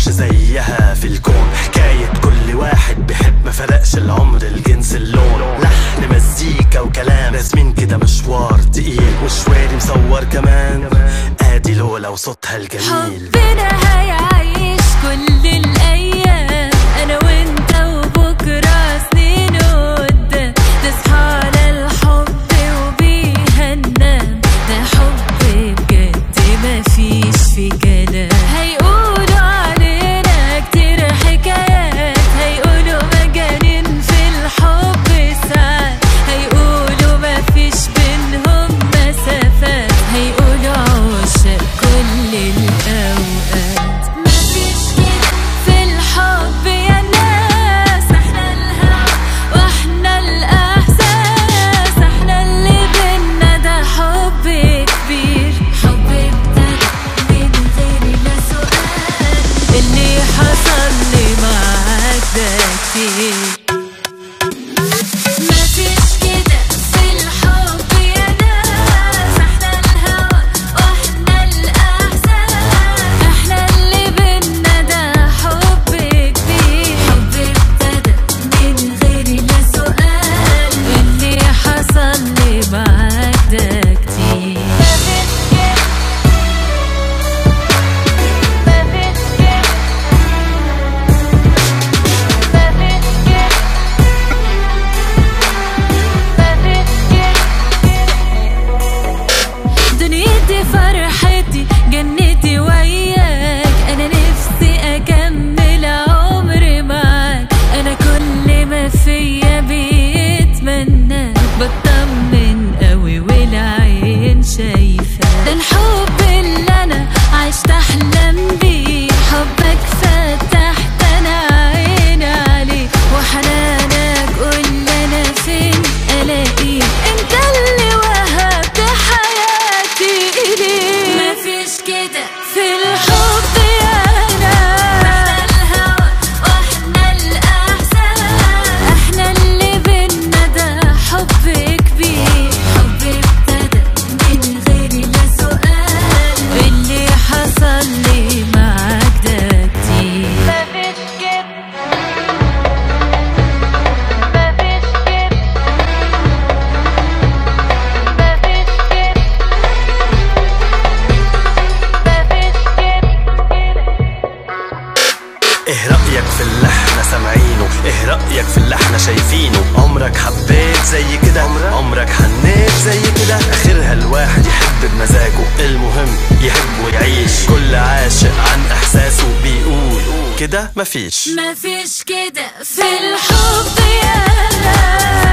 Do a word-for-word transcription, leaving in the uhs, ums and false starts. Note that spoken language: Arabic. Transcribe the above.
مفيش زيها في الكون، حكاية كل واحد بيحب ما فرقش العمر الجنس اللون، لحن مزيكا وكلام راسمين كده مشوار تقيل وشواري مصور كمان، ادي لولا وصوتها الجميل. حبنا هيعيش كل الايام انا وانت وبكره سنين قدام، تصحى على الحب وبيها ننام، ده حب بجد مفيش في كلام. هيقولوا علينا كتير حكايات، هيقولوا مجانين في الحب ساعات، هيقولوا مفيش بينهم مسافات، هيقولوا عشاق كل الأوقات. مفيش كده في الحب يا ناس، احنا الهوى واحنا الإحساس، احنا اللي بينا ده حب كبير، حب ابتدى من غير لا سؤال، اللي حصل لي معاك ده كتير. مفيش كده في الحب يا ناس، احنا الهوى واحنا الإحساس، احنا اللي بينا ده حب كبير، حب ابتدى من غير لا سؤال، اللي حصل لي معاك ده كتير. مفيش كده مفيش كده دنيتي فرحتي جنتي وياك، انا نفسي اكمل عمري معاك، انا كل ما فيا بيتمنى بطمن قوي والعين شايفه، ده الحب اللي انا عشت احلم بيه، حبك فتحت انا عيني عليه، وحنانك قول انا فين الاقيك، انت اللي وهبت حياتي اليك. مفيش كده في الحب يا ناس، احنا الهوى واحنا الاحساس، احنا اللي بينا ده حب كبير، حب ابتدى من غير لا سؤال، اللي حصل لي معاك ده كتير. مفيش كده مفيش كده مفيش كده ايه رأيك في اللي احنا سامعينه؟ ايه رأيك في اللي احنا شايفينه؟ عمرك حبيت زي كده؟ عمرك حنيت زي كده؟ اخرها الواحد يحب بمزاجه، المهم يحب ويعيش، كل عاشق عن احساسه بيقول كده. مفيش مفيش كده في الحب يا ناس.